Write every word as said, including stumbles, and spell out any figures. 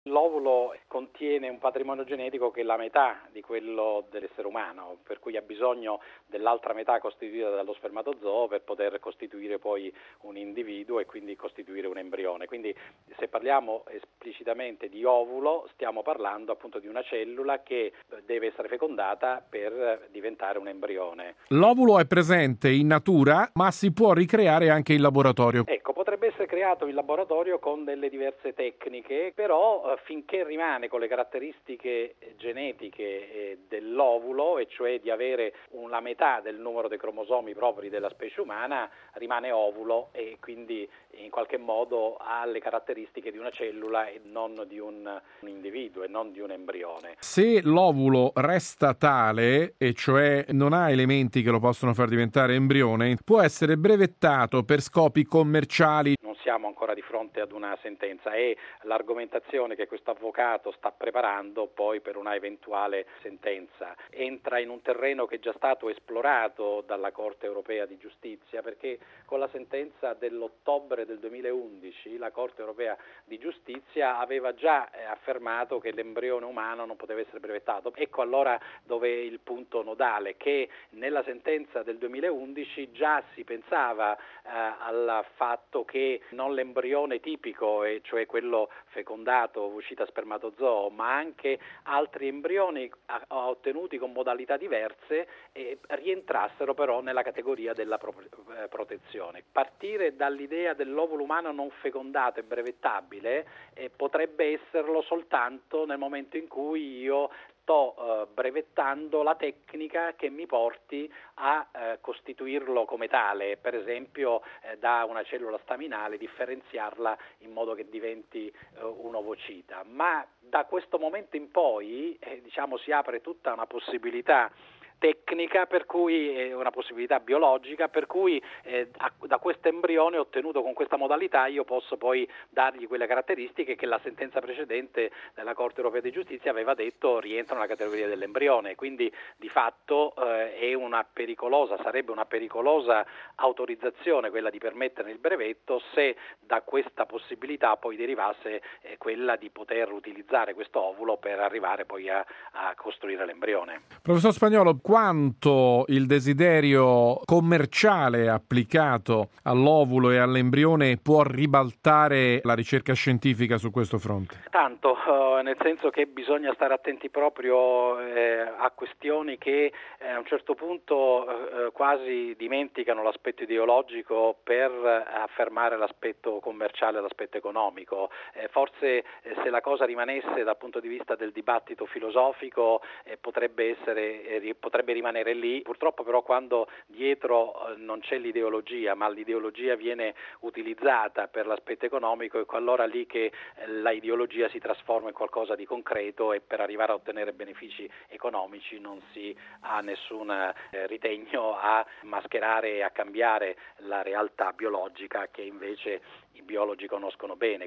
L'ovulo contiene un patrimonio genetico che è la metà di quello dell'essere umano, per cui ha bisogno dell'altra metà costituita dallo spermatozoo per poter costituire poi un individuo e quindi costituire un embrione. Quindi se parliamo esplicitamente di ovulo stiamo parlando appunto di una cellula che deve essere fecondata per diventare un embrione. L'ovulo è presente in natura, ma si può ricreare anche in laboratorio. Ecco, potrebbe essere creato in laboratorio con delle diverse tecniche, però eh, finché rimane con le caratteristiche genetiche eh, dell'ovulo, e cioè di avere una metà del numero dei cromosomi propri della specie umana, rimane ovulo e quindi in qualche modo ha le caratteristiche di una cellula e non di un, un individuo e non di un embrione. Se l'ovulo resta tale, e cioè non ha elementi che lo possono far diventare embrione, può essere brevettato per scopi commerciali. Non siamo ancora di fronte ad una sentenza, è l'argomentazione che questo avvocato sta preparando poi per una eventuale sentenza. Entra in un terreno che è già stato esplorato dalla Corte Europea di Giustizia, perché con la sentenza dell'ottobre del duemilaundici la Corte Europea di Giustizia aveva già affermato che l'embrione umano non poteva essere brevettato. Ecco allora dove è il punto nodale, che nella sentenza del duemilaundici già si pensava eh, al fatto che non l'embrione tipico, e cioè quello fecondato, ovocita spermatozoo, ma anche altri embrioni ottenuti con modalità diverse eh, rientrassero però nella categoria della pro- eh, protezione. Partire dall'idea dell'ovulo umano non fecondato e brevettabile eh, potrebbe esserlo soltanto nel momento in cui io sto eh, brevettando la tecnica che mi porti a eh, costituirlo come tale, per esempio eh, da una cellula staminale differenziarla in modo che diventi eh, un'ovocita. Ma da questo momento in poi eh, diciamo si apre tutta una possibilità tecnica, per cui è una possibilità biologica, per cui eh, da questo embrione ottenuto con questa modalità io posso poi dargli quelle caratteristiche che la sentenza precedente della Corte Europea di Giustizia aveva detto rientrano nella categoria dell'embrione, quindi di fatto eh, è una pericolosa, sarebbe una pericolosa autorizzazione quella di permetterne il brevetto se da questa possibilità poi derivasse eh, quella di poter utilizzare questo ovulo per arrivare poi a, a costruire l'embrione. Professor Spagnolo, quanto il desiderio commerciale applicato all'ovulo e all'embrione può ribaltare la ricerca scientifica su questo fronte? Tanto, uh, nel senso che bisogna stare attenti proprio eh, a questioni che eh, a un certo punto eh, quasi dimenticano l'aspetto ideologico per affermare l'aspetto commerciale e l'aspetto economico. Eh, forse eh, se la cosa rimanesse dal punto di vista del dibattito filosofico eh, potrebbe essere eh, potrebbe rimanere lì. Purtroppo però quando dietro eh, non c'è l'ideologia, ma l'ideologia viene utilizzata per l'aspetto economico, ecco allora lì che eh, la ideologia si trasforma in qualcosa di concreto e per arrivare a ottenere benefici economici non si ha nessun eh, ritegno a mascherare e a cambiare la realtà biologica che invece i biologi conoscono bene.